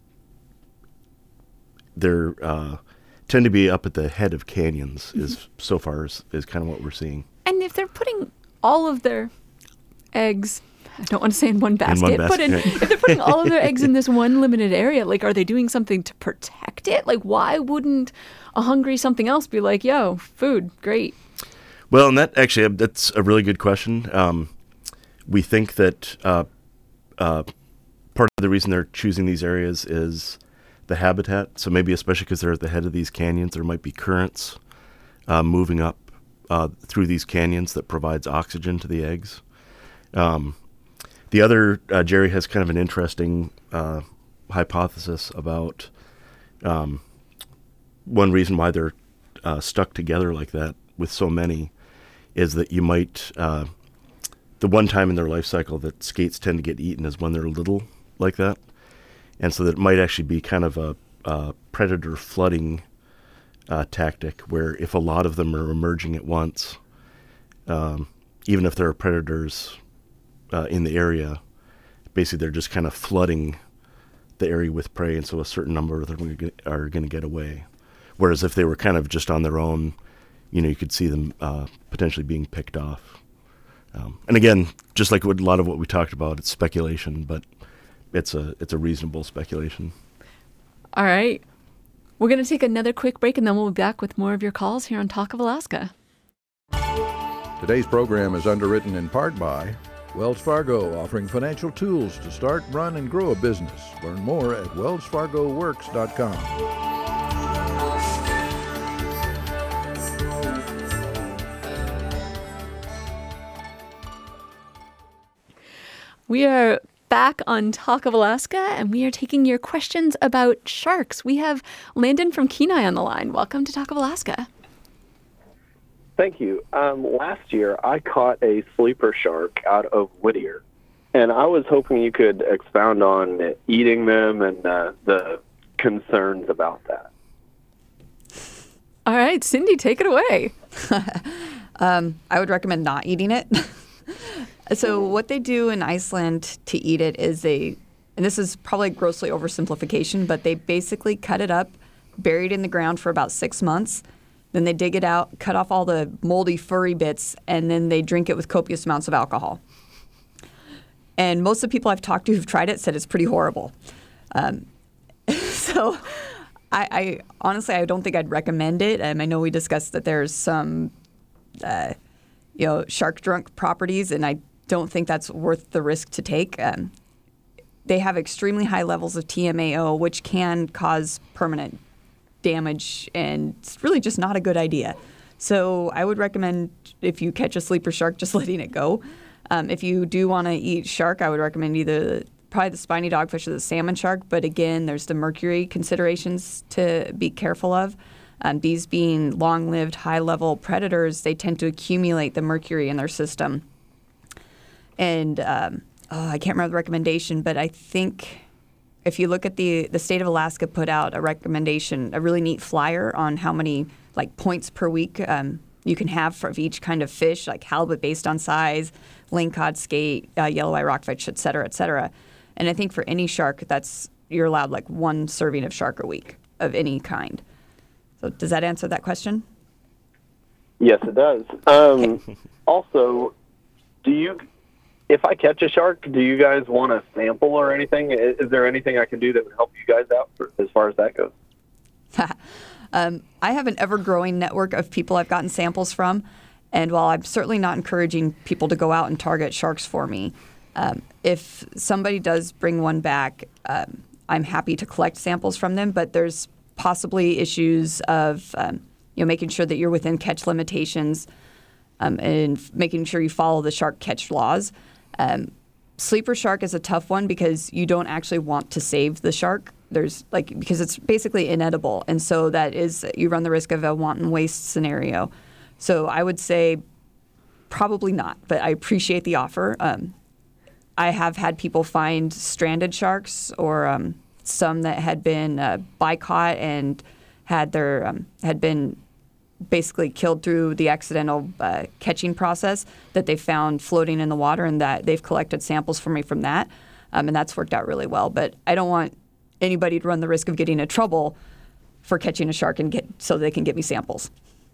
they're uh, tend to be up at the head of canyons. Mm-hmm. Is so far is, is kind of what we're seeing. And if they're putting all of their eggs, I don't want to say in one basket, in one basket but in, if they're putting all of their eggs in this one limited area, like, are they doing something to protect it? Like, why wouldn't a hungry something else be like, yo, food, great? Well, and that actually, that's a really good question. Um, we think that uh, uh, part of the reason they're choosing these areas is the habitat. So maybe especially because they're at the head of these canyons, there might be currents uh, moving up uh, through these canyons that provides oxygen to the eggs. Um, the other, uh, Jerry has kind of an interesting uh, hypothesis about um, one reason why they're uh, stuck together like that with so many is that you might, uh, the one time in their life cycle that skates tend to get eaten is when they're little like that. And so that might actually be kind of a, a predator flooding uh, tactic where if a lot of them are emerging at once, um, even if there are predators uh, in the area, basically they're just kind of flooding the area with prey, and so a certain number of them are going to get away. Whereas if they were kind of just on their own, you know, you could see them uh, potentially being picked off. Um, and again, just like what, a lot of what we talked about, it's speculation, but it's a it's a reasonable speculation. All right. We're going to take another quick break, and then we'll be back with more of your calls here on Talk of Alaska. Today's program is underwritten in part by Wells Fargo, offering financial tools to start, run, and grow a business. Learn more at wells fargo works dot com. We are back on Talk of Alaska, and we are taking your questions about sharks. We have Landon from Kenai on the line. Welcome to Talk of Alaska. Thank you. Um, last year, I caught a sleeper shark out of Whittier, and I was hoping you could expound on eating them and uh, the concerns about that. All right, Cindy, take it away. um, I would recommend not eating it. So what they do in Iceland to eat it is they, and this is probably grossly oversimplification, but they basically cut it up, bury it in the ground for about six months. Then they dig it out, cut off all the moldy, furry bits, and then they drink it with copious amounts of alcohol. And most of the people I've talked to who've tried it said it's pretty horrible. Um, so I, I honestly, I don't think I'd recommend it. Um, I know we discussed that there's some, uh, you know, shark drunk properties, and I don't think that's worth the risk to take. Um, they have extremely high levels of T M A O, which can cause permanent damage, and it's really just not a good idea. So I would recommend, if you catch a sleeper shark, just letting it go. Um, if you do want to eat shark, I would recommend either probably the spiny dogfish or the salmon shark. But again, there's the mercury considerations to be careful of. Um, these being long-lived, high-level predators, they tend to accumulate the mercury in their system. And um, oh, I can't remember the recommendation, but I think if you look at the, the state of Alaska put out a recommendation, a really neat flyer on how many like points per week um, you can have for each kind of fish, like halibut based on size, lingcod, skate, uh, yellow eye rockfish, et cetera, et cetera. And I think for any shark, that's you're allowed like one serving of shark a week of any kind. So does that answer that question? Yes, it does. Um, also, do you if I catch a shark, do you guys want a sample or anything? Is, is there anything I can do that would help you guys out for, as far as that goes? um, I have an ever-growing network of people I've gotten samples from, and while I'm certainly not encouraging people to go out and target sharks for me, um, if somebody does bring one back, um, I'm happy to collect samples from them, but there's possibly issues of um, you know, making sure that you're within catch limitations um, and f- making sure you follow the shark catch laws. Um, sleeper shark is a tough one because you don't actually want to save the shark. There's like because it's basically inedible, and so that is you run the risk of a wanton waste scenario. So I would say probably not, but I appreciate the offer. Um, I have had people find stranded sharks or um, some that had been uh, bycaught and had their um, had been basically killed through the accidental uh, catching process that they found floating in the water, and that they've collected samples for me from that, um, and that's worked out really well. But I don't want anybody to run the risk of getting in trouble for catching a shark and get so they can get me samples.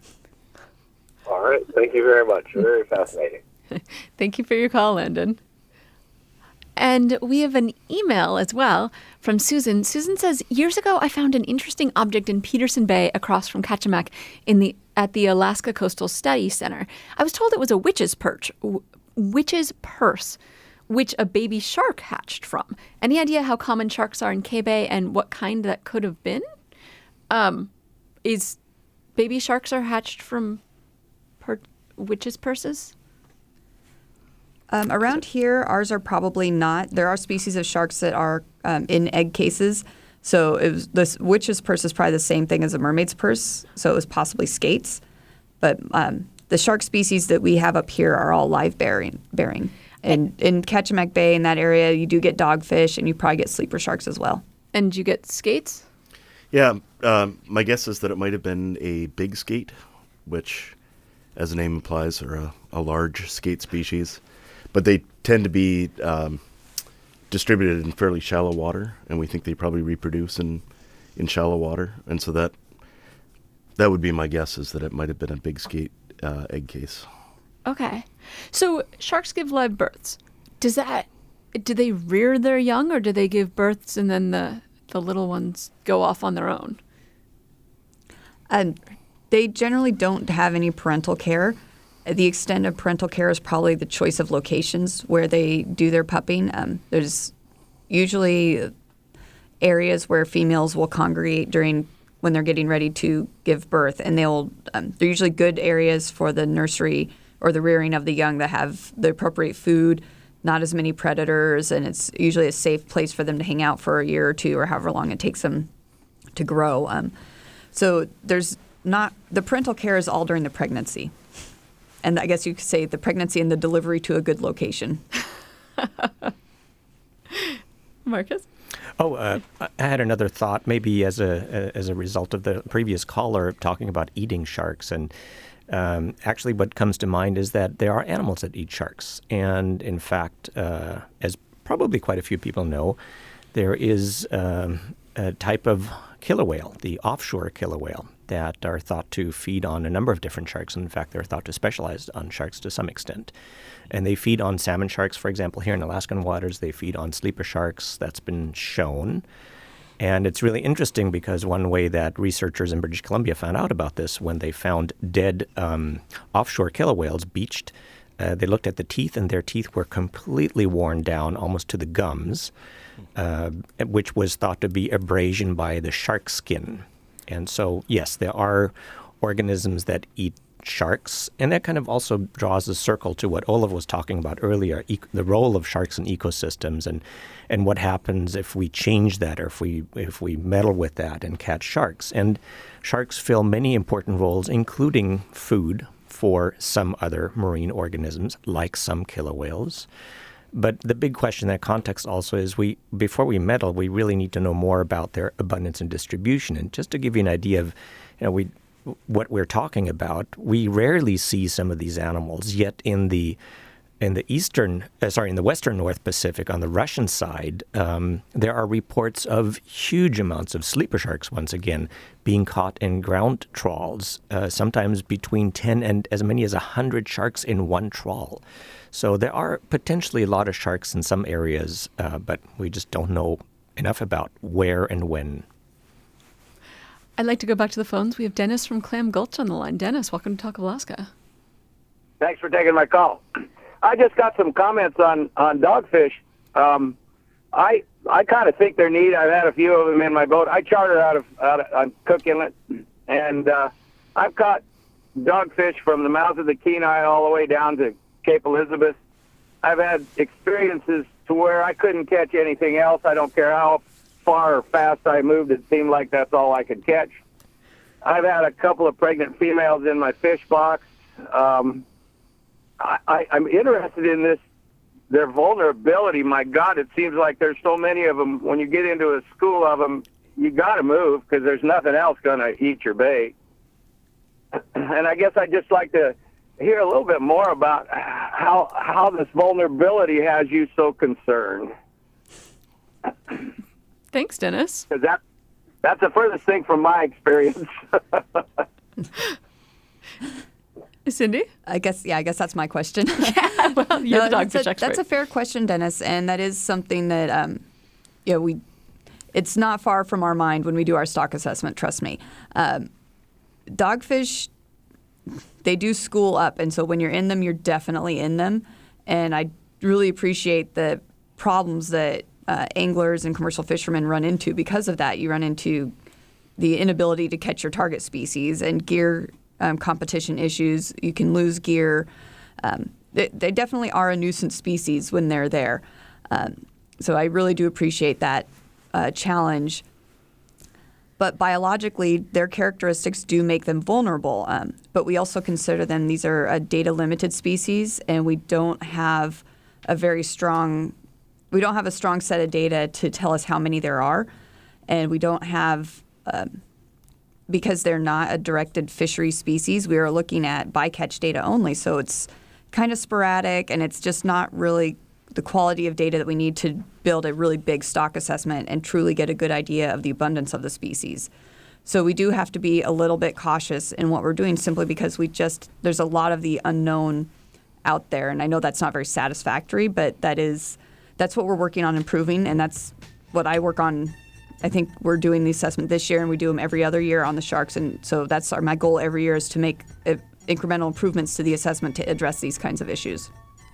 All right. Thank you very much. Very fascinating. Thank you for your call, Landon. And we have an email as well from Susan. Susan says, years ago, I found an interesting object in Peterson Bay across from Kachemak in the at the Alaska Coastal Study Center. I was told it was a witch's perch, w- witch's purse, which a baby shark hatched from. Any idea how common sharks are in K Bay and what kind that could have been? Um, is baby sharks are hatched from per- witch's purses? Um, around here, ours are probably not. There are species of sharks that are um, in egg cases. So it was, this witch's purse is probably the same thing as a mermaid's purse. So it was possibly skates. But um, the shark species that we have up here are all live bearing. bearing. And in Kachemak Bay, in that area, you do get dogfish, and you probably get sleeper sharks as well. And you get skates? Yeah, um, my guess is that it might have been a big skate, which, as the name implies, are a, a large skate species. But they tend to be um, distributed in fairly shallow water, and we think they probably reproduce in, in shallow water. And so that that would be my guess, is that it might have been a big skate uh, egg case. Okay. So sharks give live births. Does that, do they rear their young, or do they give births and then the, the little ones go off on their own? And they generally don't have any parental care. The extent of parental care is probably the choice of locations where they do their pupping. Um, there's usually areas where females will congregate during when they're getting ready to give birth, and they'll um, they're usually good areas for the nursery or the rearing of the young that have the appropriate food, not as many predators, and it's usually a safe place for them to hang out for a year or two or however long it takes them to grow. Um, so there's not the parental care is all during the pregnancy. And I guess you could say the pregnancy and the delivery to a good location. Marcus? Oh, uh, I had another thought, maybe as a as a result of the previous caller talking about eating sharks. And um, actually what comes to mind is that there are animals that eat sharks. And in fact, uh, as probably quite a few people know, there is um, a type of killer whale, the offshore killer whale, that are thought to feed on a number of different sharks. And in fact, they're thought to specialize on sharks to some extent. And they feed on salmon sharks, for example, here in Alaskan waters. They feed on sleeper sharks. That's been shown. And it's really interesting because one way that researchers in British Columbia found out about this, when they found dead um, offshore killer whales beached, uh, they looked at the teeth, and their teeth were completely worn down almost to the gums, uh, which was thought to be abrasion by the shark skin. And so, yes, there are organisms that eat sharks, and that kind of also draws a circle to what Olaf was talking about earlier, e- the role of sharks in ecosystems, and and what happens if we change that, or if we if we meddle with that and catch sharks. And sharks fill many important roles, including food for some other marine organisms, like some killer whales. But the big question in that context also is, we before we meddle, we really need to know more about their abundance and distribution. And just to give you an idea of, you know, we what we're talking about, we rarely see some of these animals, yet in the in the eastern, uh, sorry, in the western North Pacific, on the Russian side, um, there are reports of huge amounts of sleeper sharks, once again, being caught in ground trawls, uh, sometimes between ten and as many as one hundred sharks in one trawl. So there are potentially a lot of sharks in some areas, uh, but we just don't know enough about where and when. I'd like to go back to the phones. We have Dennis from Clam Gulch on the line. Dennis, welcome to Talk of Alaska. Thanks for taking my call. I just got some comments on, on dogfish. Um, I I kind of think they're neat. I've had a few of them in my boat. I charter out of, out of on Cook Inlet, and uh, I've caught dogfish from the mouth of the Kenai all the way down to Cape Elizabeth. I've had experiences to where I couldn't catch anything else. I don't care how far or fast I moved. It seemed like that's all I could catch. I've had a couple of pregnant females in my fish box. Um, I, I, I'm interested in this, their vulnerability. My God, it seems like there's so many of them. When you get into a school of them, you got to move because there's nothing else going to eat your bait. And I guess I'd just like to hear a little bit more about how how this vulnerability has you so concerned. Thanks, Dennis. Because that, that's the furthest thing from my experience. Cindy? I guess, yeah, I guess that's my question. Yeah, well, you're No, the dogfish that's a, expert. That's a fair question, Dennis, and that is something that, um, you know, we, it's not far from our mind when we do our stock assessment, trust me. Um, dogfish, they do school up, and so when you're in them, you're definitely in them, and I really appreciate the problems that uh, anglers and commercial fishermen run into because of that. You run into the inability to catch your target species and gear Um, competition issues. You can lose gear. Um, they, they definitely are a nuisance species when they're there. Um, so I really do appreciate that uh, challenge. But biologically, their characteristics do make them vulnerable. Um, but we also consider them, these are a data-limited species, and we don't have a very strong, we don't have a strong set of data to tell us how many there are. And we don't have, um, because they're not a directed fishery species, we are looking at bycatch data only. So it's kind of sporadic, and it's just not really the quality of data that we need to build a really big stock assessment and truly get a good idea of the abundance of the species. So we do have to be a little bit cautious in what we're doing simply because we just, there's a lot of the unknown out there. And I know that's not very satisfactory, but that is, that's what we're working on improving, and that's what I work on. I think we're doing the assessment this year, and we do them every other year on the sharks. And so that's our, my goal every year is to make uh, incremental improvements to the assessment to address these kinds of issues.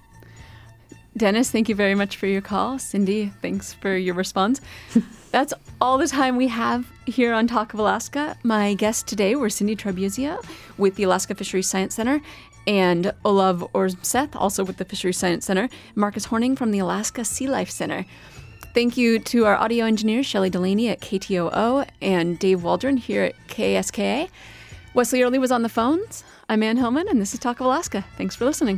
Dennis, thank you very much for your call. Cindy, thanks for your response. That's all the time we have here on Talk of Alaska. My guests today were Cindy Trebuzio with the Alaska Fisheries Science Center, and Olav Orseth, also with the Fisheries Science Center, Marcus Horning from the Alaska Sea Life Center. Thank you to our audio engineers, Shelley Delaney at K T O O and Dave Waldron here at K S K A. Wesley Early was on the phones. I'm Ann Hillman, and this is Talk of Alaska. Thanks for listening.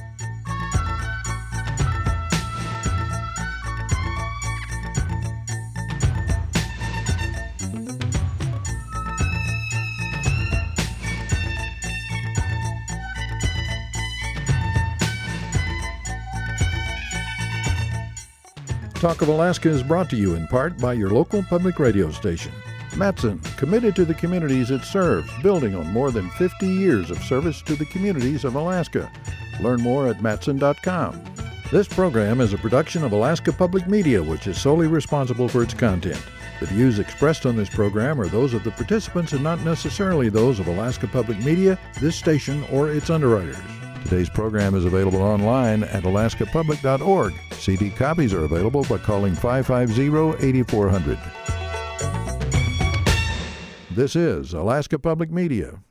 Talk of Alaska is brought to you in part by your local public radio station. Matson, committed to the communities it serves, building on more than fifty years of service to the communities of Alaska. Learn more at matson dot com. This program is a production of Alaska Public Media, which is solely responsible for its content. The views expressed on this program are those of the participants and not necessarily those of Alaska Public Media, this station, or its underwriters. Today's program is available online at alaska public dot org. C D copies are available by calling five five zero, eight four zero zero. This is Alaska Public Media.